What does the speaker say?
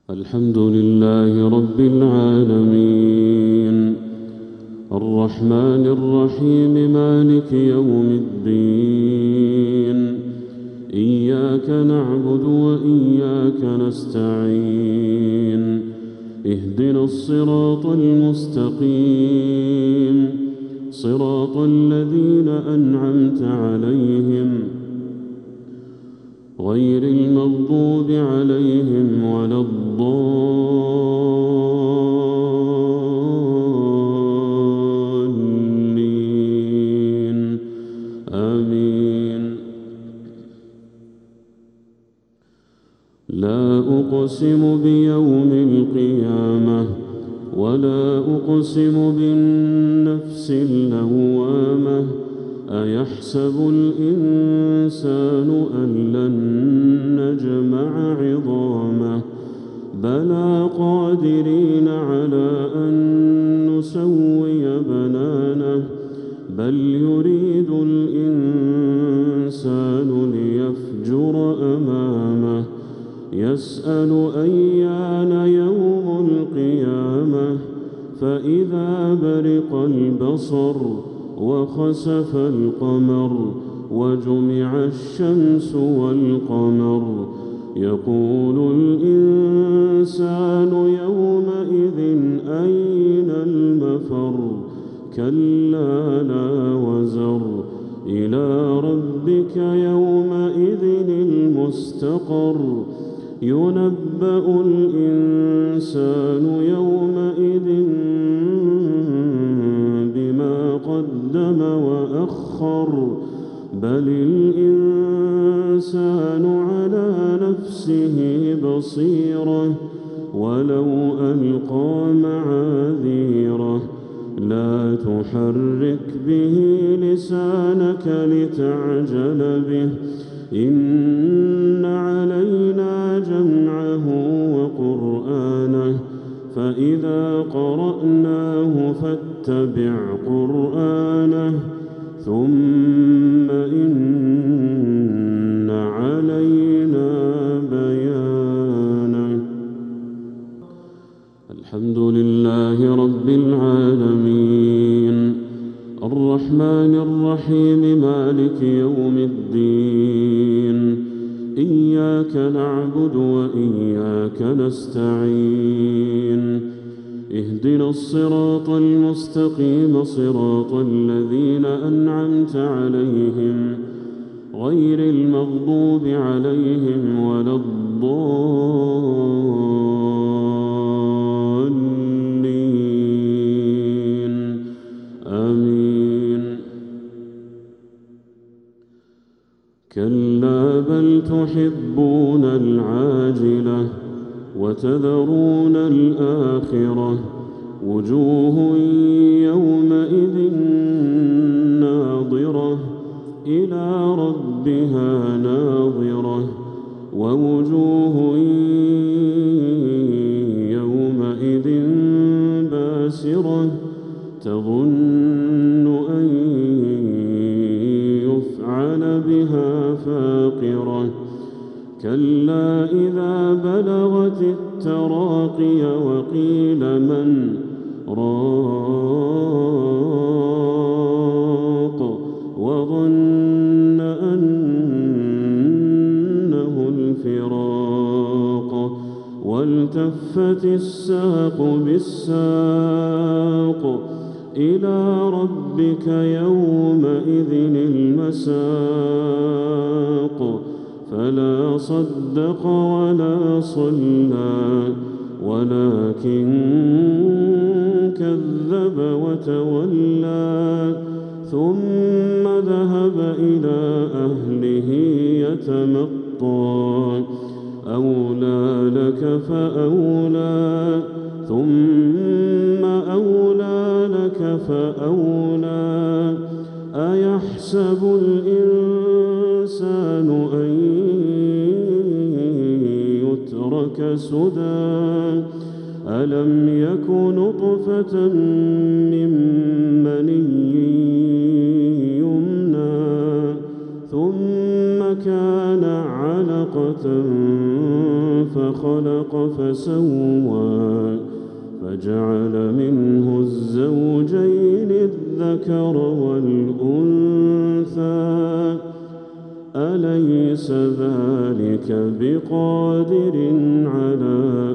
الحمد لله رب العالمين الرحمن الرحيم مالك يوم الدين إياك نعبد وإياك نستعين اهدنا الصراط المستقيم صراط الذين أنعمت عليهم غير المغضوب عليهم ولا الضالين آمين. لا أقسم بيوم القيامة ولا أقسم بالنفس اللوامة أيحسب الإنسان أن لن نجمع عظامه بلى قادرين على أن نسوي بنانه بل يريد الإنسان ليفجر أمامه يسأل أيان يوم القيامة فإذا برق البصر وخسف القمر وجمع الشمس والقمر يقول الإنسان يومئذ أين المفر كلا لا وزر إلى ربك يومئذ المستقر ينبأ الإنسان يومئذ بما قدم وأخر بل الإنسان على نفسه بصيرة ولو ألقى معاذيره لا تحرك به لسانك لتعجل به إن علينا جمعه وقرآنه فإذا قرأناه فاتبع قرآنه ثم إن علينا بيانه. الحمد لله رب العالمين الرحمن الرحيم مالك يوم الدين إياك نعبد وإياك نستعين اهدنا الصراط المستقيم صراط الذين أنعمت عليهم غير المغضوب عليهم ولا الضالين آمين. كلا بل تحبون العاجلة وتذرون الآخرة وجوه يومئذ ناظرة إلى ربها ناظرة ووجوه يومئذ باسرة تظن أن يفعل بها فاقرة كلا إذا بلغت التراقي وقيل من راق وظن أنه الفراق والتفت الساق بالساق إلى ربك يومئذ المساق فلا صدق ولا صلى ولكن كذب وتولى ثم ذهب إلى أهله يتمطى أولى لك فأولى ثم أولى لك فأولى أيحسب الإنسان أن يترك سدى ألم يك نطفة من مني يمنى ثم كان علقة فخلق فسوى فجعل منه الزوجين الذكر والأنثى أليس ذلك بقادر على